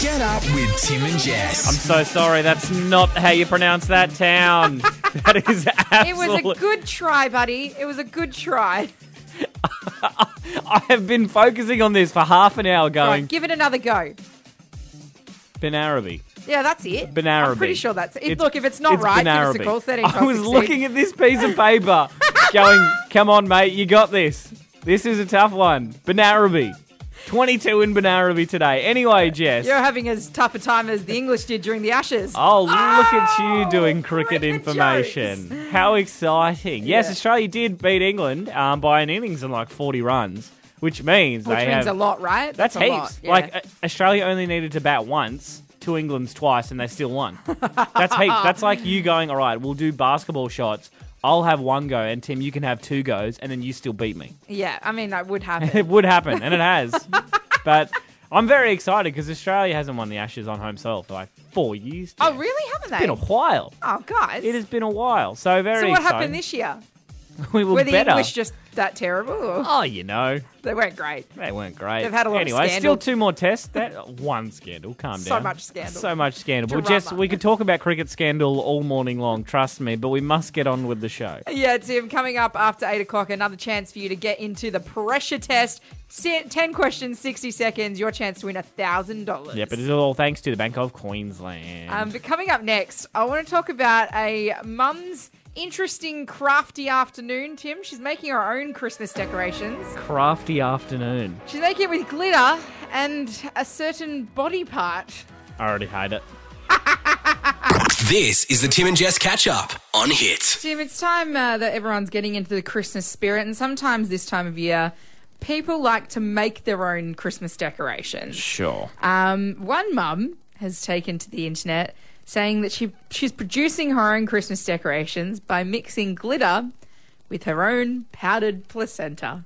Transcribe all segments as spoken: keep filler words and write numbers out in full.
Get up with Tim and Jess. I'm so sorry. That's not how you pronounce that town. That is absolutely... It was a good try, buddy. It was a good try. I have been focusing on this for half an hour going... Right, give it another go. Benarabi. Yeah, that's it. Benarabi. I'm pretty sure that's it. It's- Look, if it's not it's right, Benarabi. give us a call. thirteen I was sixteen. looking at this piece of paper going, come on, mate, you got this. This is a tough one. Benarabi. twenty-two in Benarabi today. Anyway, Jess. You're having as tough a time as the English did during the Ashes. Oh, look at you doing cricket cricket information. jokes. How exciting. Yes, Yeah. Australia did beat England um, by an innings and like forty runs, which means Which they means have... a lot, right? That's, a heaps. lot, yeah. Like, uh, Australia only needed to bat once to England's twice and they still won. That's heaps. That's like you going, all right, we'll do basketball shots. I'll have one go and Tim, you can have two goes and then you still beat me. Yeah, I mean, that would happen. It would happen, and it has. But I'm very excited because Australia hasn't won the Ashes on home soil for like four years. Oh, Jess. really? Haven't they? It's been a while. Oh, guys. It has been a while. So very So what exciting. happened this year? We were, Were the better. English just that terrible? Or Oh, you know. they weren't great. They weren't great. They've had a lot of anyway, scandal. still two more tests. That one scandal. Calm So down. much scandal. So much scandal. Well, Drama. Jess, we could talk about cricket scandal all morning long. Trust me, but we must get on with the show. Yeah, Tim, coming up after eight o'clock, another chance for you to get into the pressure test. Se- ten questions, sixty seconds, your chance to win one thousand dollars. Yeah, but it's all thanks to the Bank of Queensland. Um, but coming up next, I want to talk about a mum's interesting, crafty afternoon, Tim. She's making her own Christmas decorations. Crafty afternoon. She's making it with glitter and a certain body part. I already hate it. This is the Tim and Jess catch up on Hit. Tim, it's time uh, that everyone's getting into the Christmas spirit, and sometimes this time of year, people like to make their own Christmas decorations. Sure. Um, one mum has taken to the internet saying that she she's producing her own Christmas decorations by mixing glitter with her own powdered placenta.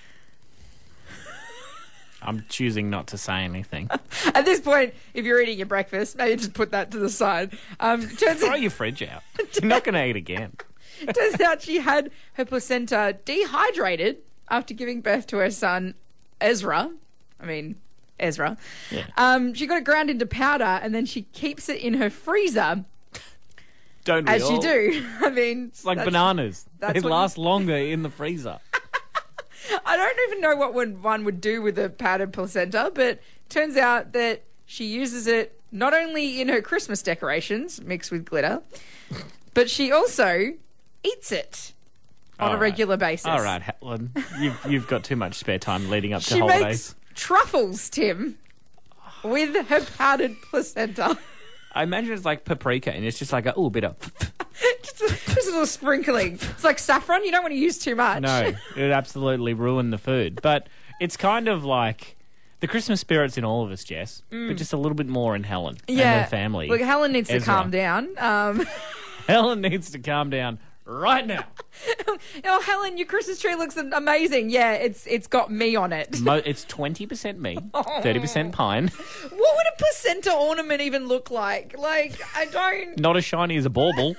I'm choosing not to say anything. At this point, if you're eating your breakfast, maybe just put that to the side. Um, turns, Throw your fridge out. You're not going to eat again. turns out she had her placenta dehydrated after giving birth to her son, Ezra. I mean, Ezra. Yeah. Um, she got it ground into powder and then she keeps it in her freezer, Don't we as you all? do. I mean, It's like that's- bananas. that's They what you- last longer in the freezer. I don't even know what one one would do with a powdered placenta, but turns out that she uses it not only in her Christmas decorations mixed with glitter, but she also eats it on All a right. regular basis. All right, Helen. You've, you've got too much spare time leading up to She holidays. makes truffles, Tim, with her powdered placenta. I imagine it's like paprika and it's just like a oh, bit of... just, a, just a little sprinkling. It's like saffron. You don't want to use too much. No, it would absolutely ruin the food. But it's kind of like the Christmas spirit's in all of us, Jess, but just a little bit more in Helen and her family. Look, Helen needs to Ezra. calm down. Um, Helen needs to calm down right now. oh, Helen, your Christmas tree looks amazing. Yeah, it's it's got me on it. Mo- it's twenty percent me, thirty percent pine. What would a placenta ornament even look like? Like, I don't... Not as shiny as a bauble.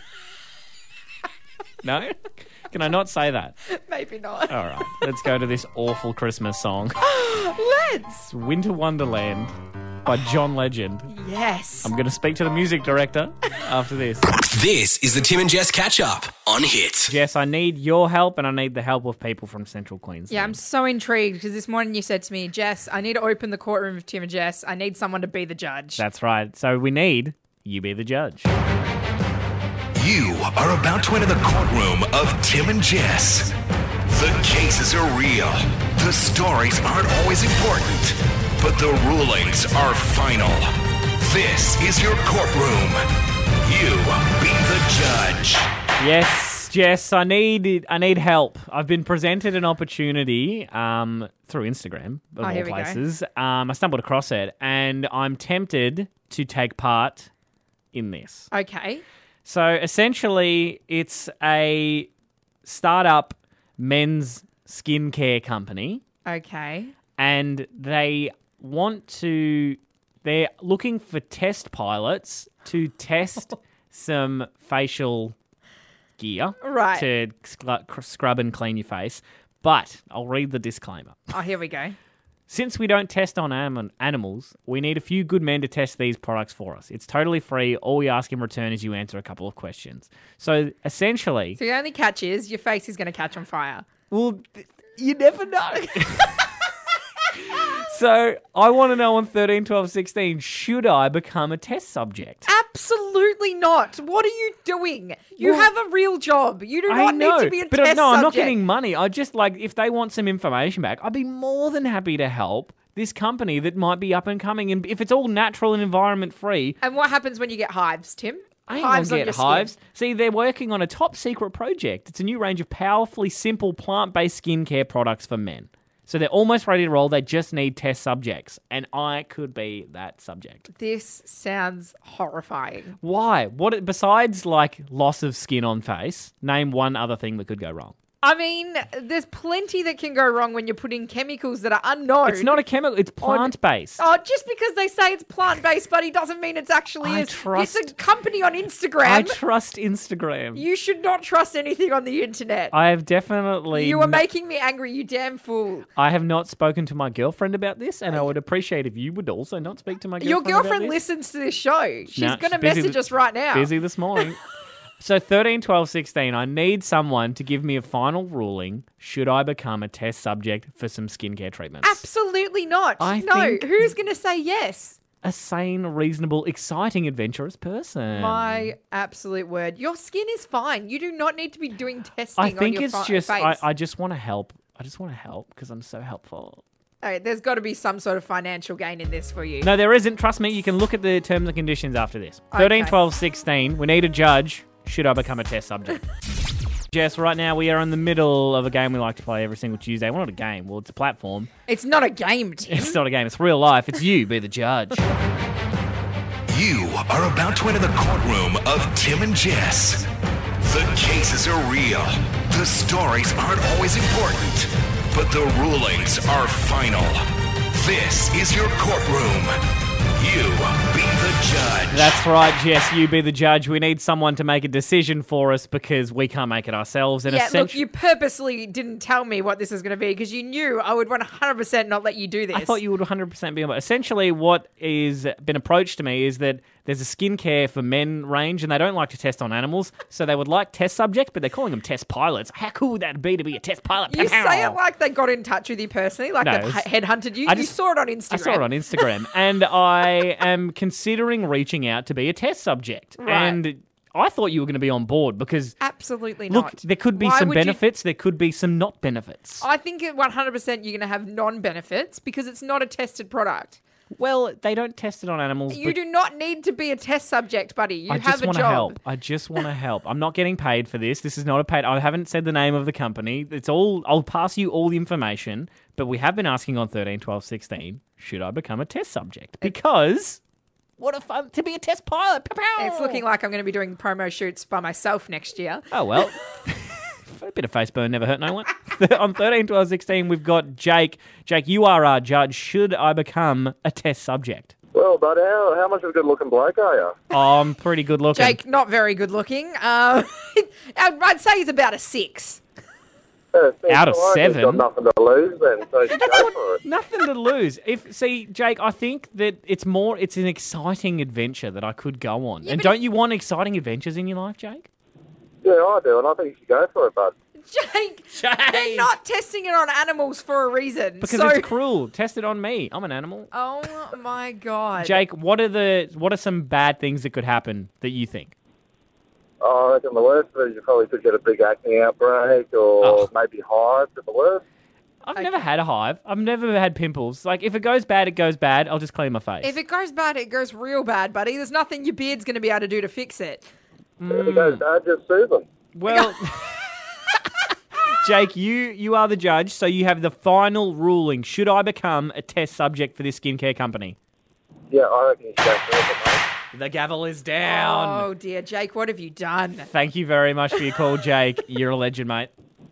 No? Can I not say that? Maybe not. All right, let's go to this awful Christmas song. Let's. It's Winter Wonderland by John Legend. Yes. I'm going to speak to the music director after this. This is the Tim and Jess catch up on Hit. Jess, I need your help and I need the help of people from Central Queensland. Yeah, I'm so intrigued because this morning you said to me, Jess, I need to open the courtroom of Tim and Jess. I need someone to be the judge. That's right. So we need you be the judge. You are about to enter the courtroom of Tim and Jess. The cases are real. The stories aren't always important, but the rulings are final. This is your courtroom. You be the judge. Yes, Jess, I need I need help. I've been presented an opportunity um, through Instagram, of Oh, all here we go. places. Um, I stumbled across it, and I'm tempted to take part in this. Okay. So essentially, it's a startup men's skincare company, Okay. and they want to. They're looking for test pilots to test some facial gear Right. to scrub, scrub and clean your face. But I'll read the disclaimer. Oh, here we go. Since we don't test on anim- animals, we need a few good men to test these products for us. It's totally free. All we ask in return is you answer a couple of questions. So essentially... So the only catch is your face is going to catch on fire. Well, th- you never know. So I want to know on thirteen, twelve, sixteen, should I become a test subject? Absolutely not. What are you doing? You Well, have a real job. You do I not know, need to be a but test no, I'm not subject. getting money. I just like, if they want some information back, I'd be more than happy to help this company that might be up and coming. And if it's all natural and environment free, And what happens when you get hives, Tim? I ain't hives gonna on get your hives. skin. See, they're working on a top secret project. It's a new range of powerfully simple plant-based skincare products for men. So they're almost ready to roll. They just need test subjects. And I could be that subject. This sounds horrifying. Why? What besides like loss of skin on face, name one other thing that could go wrong. I mean, there's plenty that can go wrong when you're putting chemicals that are unknown. It's not a chemical, it's plant-based. Oh, just because they say it's plant-based, buddy, doesn't mean it's actually I is. trust- It's a company on Instagram. I trust Instagram. You should not trust anything on the internet. I have definitely You are no- making me angry, you damn fool. I have not spoken to my girlfriend about this, and I would appreciate if you would also not speak to my girlfriend Your about girlfriend this. listens to this show. She's No, going to she's busy message th- us right now. Busy this morning. So thirteen, twelve, sixteen, I need someone to give me a final ruling. Should I become a test subject for some skincare treatments? Absolutely not. I no, think- who's going to say yes? A sane, reasonable, exciting, adventurous person. My absolute word. Your skin is fine. You do not need to be doing testing I on think your it's fi- just, face. I, I just want to help. I just want to help because I'm so helpful. Okay, there's got to be some sort of financial gain in this for you. No, there isn't. Trust me. You can look at the terms and conditions after this. thirteen, Okay. twelve, sixteen. We need a judge. Should I become a test subject? Jess, right now we are in the middle of a game we like to play every single Tuesday. Well, not a game. Well, it's a platform. It's not a game, Tim. It's not a game. It's real life. It's you. Be the judge. You are about to enter the courtroom of Tim and Jess. The cases are real. The stories aren't always important, but the rulings are final. This is your courtroom. You be the judge. That's right, Jess. You be the judge. We need someone to make a decision for us because we can't make it ourselves. And Yeah, look, essentially, you purposely didn't tell me what this is going to be because you knew I would one hundred percent not let you do this. I thought you would one hundred percent be on board. Essentially, what is been approached to me is that there's a skincare for men range, and they don't like to test on animals, so they would like test subjects, but they're calling them test pilots. How cool would that be to be a test pilot? You Pow! say it like they got in touch with you personally, like No, they've it's- h- headhunted you. I You just- saw it on Instagram. I saw it on Instagram, and I am considering reaching out to be a test subject. Right. And I thought you were going to be on board because, Absolutely look, not. there could be Why some would you- benefits, there could be some not benefits. I think at one hundred percent you're going to have non-benefits because it's not a tested product. Well, they don't test it on animals. You but do not need to be a test subject, buddy. You I have just a want to job. help. I just want to help. I'm not getting paid for this. This is not a paid. I haven't said the name of the company. It's all. I'll pass you all the information. But we have been asking on thirteen, twelve, sixteen, should I become a test subject? Because what a fun to be a test pilot. Pow-pow! It's looking like I'm going to be doing promo shoots by myself next year. Oh well. A bit of face burn never hurt no one. On thirteen, twelve, sixteen, we've got Jake. Jake, you are our judge. Should I become a test subject? Well, but how, how much of a good-looking bloke are you? Oh, I'm pretty good looking. Jake, not very good looking. Uh, I'd I'd say he's about a six. Uh, Out of all right, seven? You've got nothing to lose then, so you should go for it. Nothing to lose. If see, Jake, I think that it's more. It's an exciting adventure that I could go on. and but don't you want exciting adventures in your life, Jake? Yeah, I do, and I think you should go for it, bud. Jake, Jake! they're not testing it on animals for a reason. Because so... it's cruel. Test it on me. I'm an animal. Oh my god. Jake, what are the what are some bad things that could happen that you think? Oh, I reckon the worst of it is you probably could get a big acne outbreak or Oh. maybe hives at the worst. I've never had a hive. I've never had pimples. Like, if it goes bad, it goes bad. I'll just clean my face. If it goes bad, it goes real bad, buddy. There's nothing your beard's going to be able to do to fix it. If it goes bad, just sue them. Well, Jake, you, you are the judge, so you have the final ruling. Should I become a test subject for this skincare company? Yeah, I reckon you should go for it, mate. The gavel is down. Oh dear, Jake, what have you done? Thank you very much for your call, Jake. You're a legend, mate.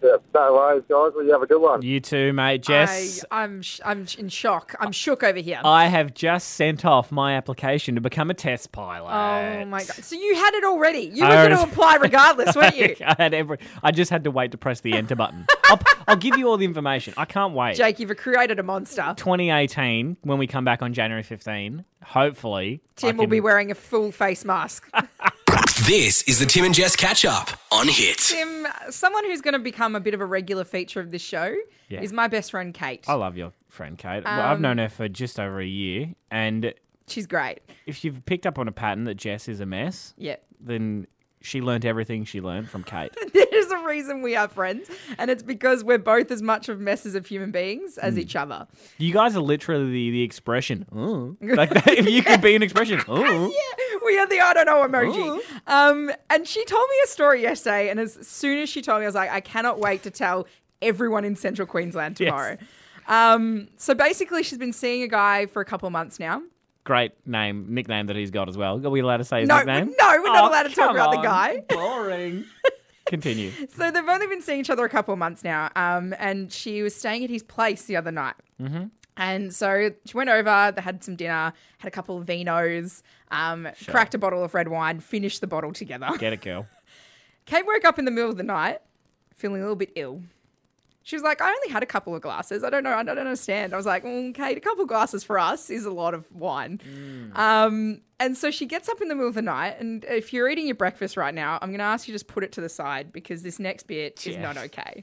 Yeah, no worries, guys. Well, you have a good one. You too, mate. Jess, I, I'm sh- I'm in shock. I'm shook over here. I have just sent off my application to become a test pilot. Oh my god! So you had it already. You I were going to already- apply regardless, weren't you? I had every. I just had to wait to press the enter button. I'll, I'll give you all the information. I can't wait. Jake, you've created a monster. twenty eighteen, when we come back on January fifteenth, hopefully Tim I will can- be wearing a full face mask. This is the Tim and Jess catch up on Hit. Tim, someone who's going to become a bit of a regular feature of this show Yeah. is my best friend Kate. I love your friend Kate. Well, I've Um, known her for just over a year, and She's great. if you've picked up on a pattern that Jess is a mess, Yeah. then she learnt everything she learnt from Kate. There's a reason we are friends, and it's because we're both as much of messes of human beings as each other. You guys are literally the, the expression. "Oh." Like that, if you could be an expression. Oh. We are the I don't know emoji. Um, and she told me a story yesterday, and as soon as she told me, I was like, I cannot wait to tell everyone in Central Queensland Yes. tomorrow. Um, so basically, she's been seeing a guy for a couple of months now. Great name, nickname that he's got as well. Are we allowed to say his No, nickname? no, we're not Oh, allowed to talk come about the on. guy. Boring. Continue. So they've only been seeing each other a couple of months now, um, and she was staying at his place the other night. Mm-hmm. And so she went over, they had some dinner, had a couple of vinos, um, cracked a bottle of red wine, finished the bottle together. Get it, girl. Kate woke up in the middle of the night feeling a little bit ill. She was like, I only had a couple of glasses. I don't know. I don't understand. I was like, mm, Kate, a couple of glasses for us is a lot of wine. Um, and so she gets up in the middle of the night. And if you're eating your breakfast right now, I'm going to ask you to just put it to the side because this next bit is Yes. not okay.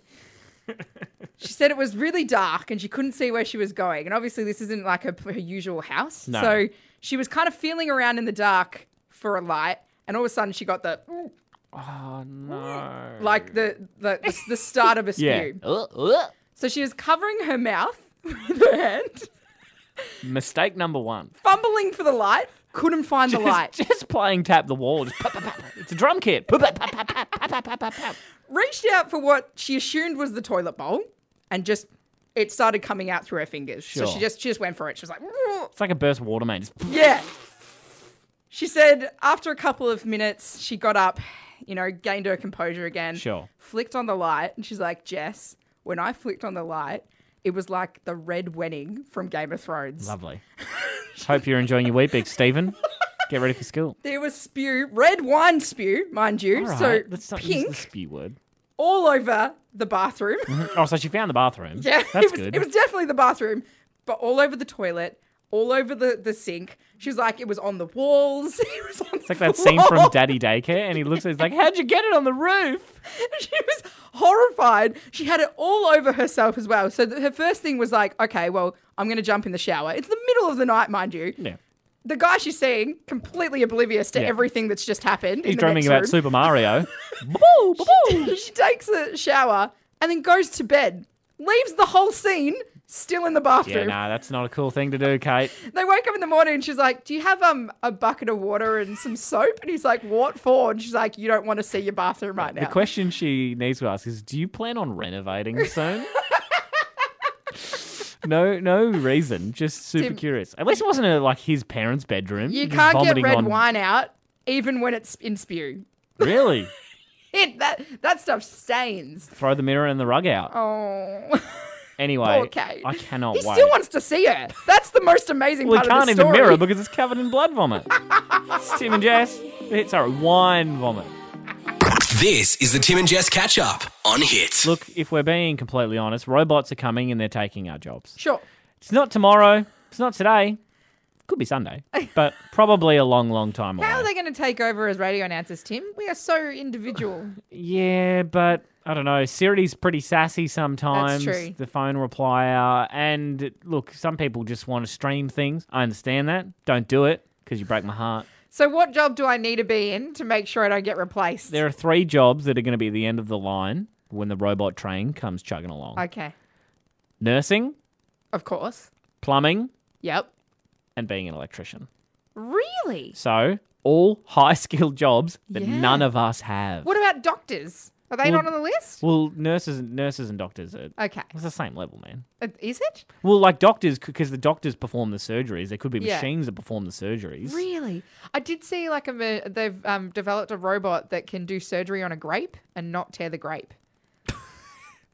She said it was really dark and she couldn't see where she was going. And obviously this isn't like a, her usual house. No. So she was kind of feeling around in the dark for a light. And all of a sudden she got the, Oh, no. like the, the, the, the start of a spew. Yeah. Uh, uh. So she was covering her mouth with her hand, Mistake number one. fumbling for the light, couldn't find the light. Just, just playing tap the wall. Just pap, pap, pap. It's a drum kit. Pap, pap, pap, pap, pap, pap, pap, pap, pap. Reached out for what she assumed was the toilet bowl and just, it started coming out through her fingers. So Sure. she just, she just went for it. She was like, "Whoa." It's like a burst water main. Just Yeah. She said after a couple of minutes, she got up, you know, gained her composure again. Sure. Flicked on the light, and she's like, Jess, when I flicked on the light, it was like the Red Wedding from Game of Thrones. Lovely. Hope you're enjoying your Weet-Bix, Stephen. Get ready for school. There was spew, red wine spew, mind you. All right, So let's not use pink the spew word. all over the bathroom. Oh, so she found the bathroom. Yeah, That's it was, good. It was definitely the bathroom, but all over the toilet, all over the, the sink. She was like, it was on the walls. It was on It's like that scene from Daddy Daycare, and he looks at it, he's like, how'd you get it on the roof? She was horrified. She had it all over herself as well. So th- her first thing was like, okay, well, I'm going to jump in the shower. It's the middle of the night, mind you. Yeah. The guy she's seeing, completely oblivious to Yeah. everything that's just happened. He's in the dreaming next about room. Super Mario. Boo, boo, boo. She takes a shower and then goes to bed. Leaves the whole scene still in the Yeah, bathroom. nah, that's not a cool thing to do, Kate. They woke up in the morning and she's like, do you have um a bucket of water and some soap? And he's like, what for? And she's like, you don't want to see your bathroom right now. The question she needs to ask is, do you plan on renovating soon? No, no reason. Just super Tim- curious. At least it wasn't a, like his parents' bedroom. You just can't get vomiting red on- wine out even when it's in spew. Really? It, that that stuff stains. Throw the mirror and the rug out. Oh, Anyway, poor Kate. I cannot He wait. still wants to see her. That's the most amazing well, he part can't of in the the story. mirror because it's covered in blood vomit. It's Tim and Jess. It's sorry, wine vomit. This is the Tim and Jess catch up on Hit. Look, if we're being completely honest, robots are coming and they're taking our jobs. Sure. It's not tomorrow. It's not today. Could be Sunday, but probably a long, long time away. How are they going to take over as radio announcers, Tim? We are so individual. Yeah, but I don't know. Siri's pretty sassy sometimes. That's true. The phone replier. And look, some people just want to stream things. I understand that. Don't do it because you break my heart. So what job do I need to be in to make sure I don't get replaced? There are three jobs that are going to be at the end of the line when the robot train comes chugging along. Okay. Nursing, Of course. plumbing, Yep. and being an electrician. Really? So, all high-skilled jobs that Yeah. none of us have. What about doctors? Are they Well- not on the list? Well, nurses, nurses and doctors are Okay. it's the same level, man. Uh, Is it? Well, like doctors, because the doctors perform the surgeries. There could be Yeah. machines that perform the surgeries. Really? I did see like a ma- they've um, developed a robot that can do surgery on a grape and not tear the grape.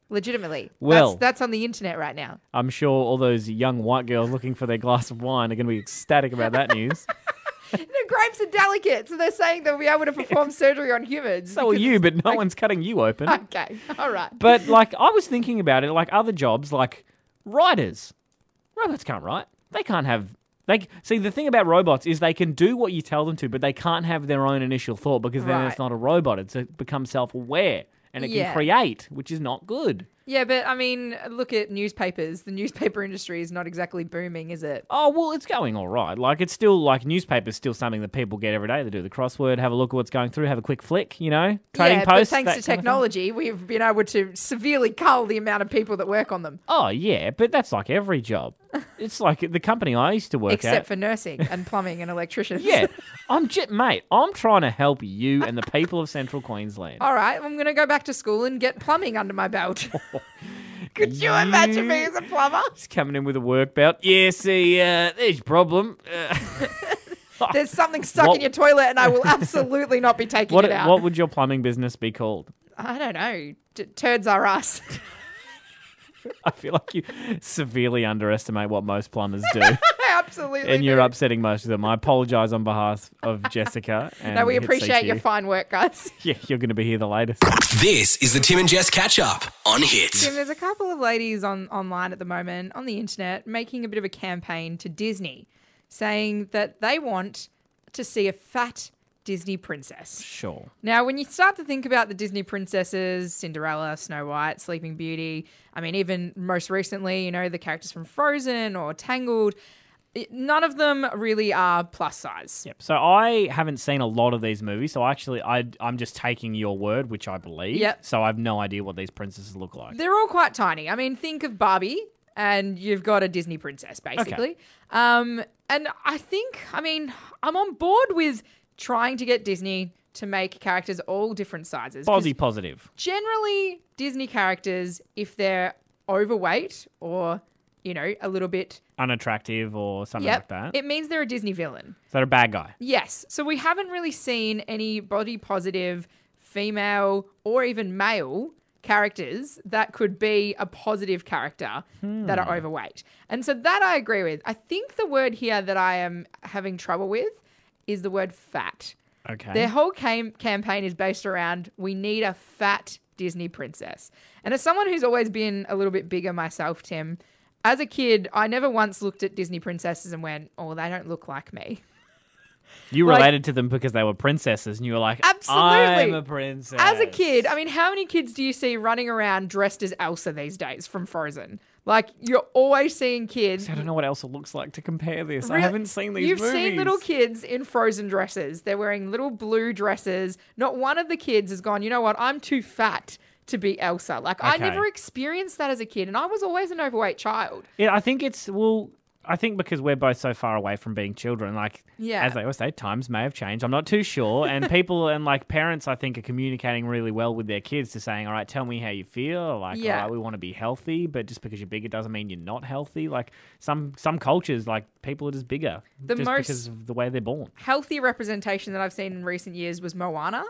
Legitimately. Well- that's, that's on the internet right now. I'm sure all those young white girls looking for their glass of wine are going to be ecstatic about that news. No, grapes are delicate, so they're saying they'll be able to perform surgery on humans. So are because you, it's- but no one's cutting you open. Okay, all right. But, like, I was thinking about it, like, other jobs, like writers. Robots can't write. They can't have... They, see, the thing about robots is they can do what you tell them to, but they can't have their own initial thought because then Right. it's not a robot. It's, it becomes self-aware, and it Yeah. can create, which is not good. Yeah, but I mean, look at newspapers. The newspaper industry is not exactly booming, is it? Oh, well, it's going all right. Like, it's still, like, newspapers still something that people get every day. They do the crossword, have a look at what's going through, have a quick flick, you know? Trading yeah, posts. but thanks that to kind of thing. technology, we've been able to severely cull the amount of people that work on them, Oh, yeah, but that's like every job. It's like the company I used to work except at. for nursing and plumbing and electricians. Yeah, I'm j- mate. I'm trying to help you and the people of Central Queensland. All right, I'm going to go back to school and get plumbing under my belt. Could you imagine me as a plumber? He's coming in with a work belt. Yeah, see, uh, there's your problem. Uh, There's something stuck What- in your toilet, and I will absolutely not be taking what it out. what would your plumbing business be called? I don't know. T- turds are us. I feel like you severely underestimate what most plumbers do, I absolutely. and you're do. upsetting most of them. I apologise on behalf of Jessica. And No, we Hit appreciate your C Q. fine work, guys. Yeah, you're going to be here the latest. This is the Tim and Jess catch up on Hits. Tim, there's a couple of ladies on online at the moment on the internet making a bit of a campaign to Disney, saying that they want to see a fat Disney princess. Sure. Now, when you start to think about the Disney princesses, Cinderella, Snow White, Sleeping Beauty, I mean, even most recently, you know, the characters from Frozen or Tangled, it- none of them really are plus size. Yep. So I haven't seen a lot of these movies, so actually I, I'm just taking your word, which I believe. Yep. So I have no idea what these princesses look like. They're all quite tiny. I mean, think of Barbie, and you've got a Disney princess, basically. Um, and I think, I mean, I'm on board with trying to get Disney to make characters all different sizes. 'cause Bozzy positive. Generally, Disney characters, if they're overweight or, you know, a little bit, Unattractive or something yep, like that. it means they're a Disney villain. Is that a bad guy? Yes. So we haven't really seen any body positive female or even male characters that could be a positive character that are overweight. And so that I agree with. I think the word here that I am having trouble with is the word fat. Okay. Their whole cam- campaign is based around we need a fat Disney princess. And as someone who's always been a little bit bigger myself, Tim, as a kid, I never once looked at Disney princesses and went, oh, they don't look like me. You like- related to them because they were princesses and you were like, Absolutely. I'm a princess. As a kid, I mean, how many kids do you see running around dressed as Elsa these days from Frozen? Like, you're always seeing kids. I don't know what else it looks like to compare this. I Real- haven't seen these You've movies. seen little kids in Frozen dresses. They're wearing little blue dresses. Not one of the kids has gone, you know what, I'm too fat to be Elsa. Like, I Okay. never experienced that as a kid, and I was always an overweight child. Yeah, I think it's, well, I think because we're both so far away from being children, like, Yeah. as they always say, times may have changed. I'm not too sure. And people and, like, parents, I think, are communicating really well with their kids to saying, all right, tell me how you feel. Like, Yeah. all right, we want to be healthy, but just because you're bigger doesn't mean you're not healthy. Like, some some cultures, like, people are just bigger The just most- because of the way they're born. Healthy representation that I've seen in recent years was Moana.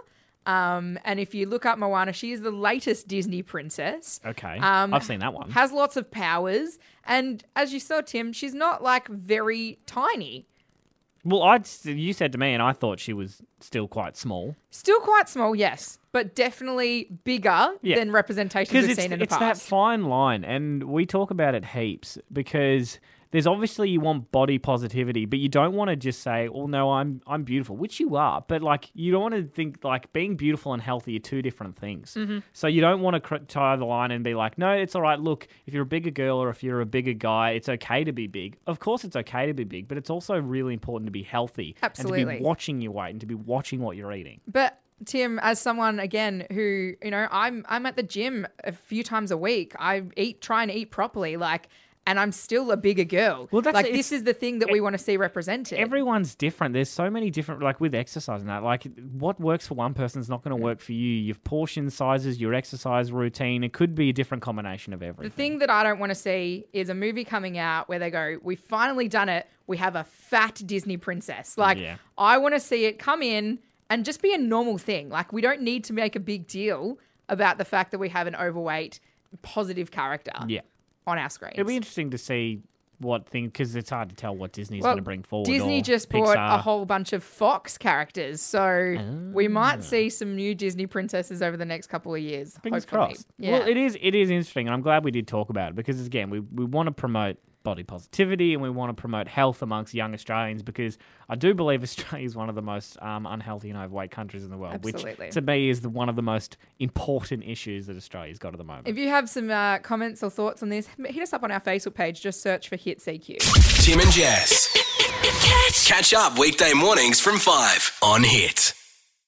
Um, and if you look up Moana, she is the latest Disney princess. Okay. Um, I've seen that one. Has lots of powers. And as you saw, Tim, she's not like very tiny. Well, I you said to me, and I thought she was still quite small. Still quite small, yes, but definitely bigger Yeah. than representations Because we've it's, seen in the it's that past. fine line, and we talk about it heaps because there's obviously you want body positivity, but you don't want to just say, "Oh no, I'm I'm beautiful," which you are, but like you don't want to think like being beautiful and healthy are two different things. Mm-hmm. So you don't want to cr- tie the line and be like, "No, it's all right. Look, if you're a bigger girl or if you're a bigger guy, it's okay to be big. Of course, it's okay to be big, but it's also really important to be healthy and to Absolutely. be watching your weight and to be watching what you're eating." But Tim, as someone again who, you know, I'm I'm at the gym a few times a week. I eat try and eat properly, like, and I'm still a bigger girl. Well, that's- like it's- this is the thing that we want to see represented. Everyone's different. There's so many different, like with exercise and that, like what works for one person is not going to work for you. Your portion sizes, your exercise routine, it could be a different combination of The everything. thing that I don't want to see is a movie coming out where they go, we've finally done it. We have a fat Disney princess. Like, Yeah. I want to see it come in and just be a normal thing. Like, we don't need to make a big deal about the fact that we have an overweight positive character Yeah. on our screens. It'll be interesting to see what thing, because it's hard to tell what Disney's Well, going to bring forward. Disney or just bought Pixar. a whole bunch of Fox characters, so we might see some new Disney princesses over the next couple of years. Fingers hopefully. crossed. Yeah. Well, it is it is interesting, and I'm glad we did talk about it because, again, we, we want to promote body positivity and we want to promote health amongst young Australians because I do believe Australia is one of the most um, unhealthy and overweight countries in the world, Absolutely. which to me is the, one of the most important issues that Australia's got at the moment. If you have some uh, comments or thoughts on this, hit us up on our Facebook page. Just search for Hit C Q. Tim and Jess. Catch up weekday mornings from five on Hit.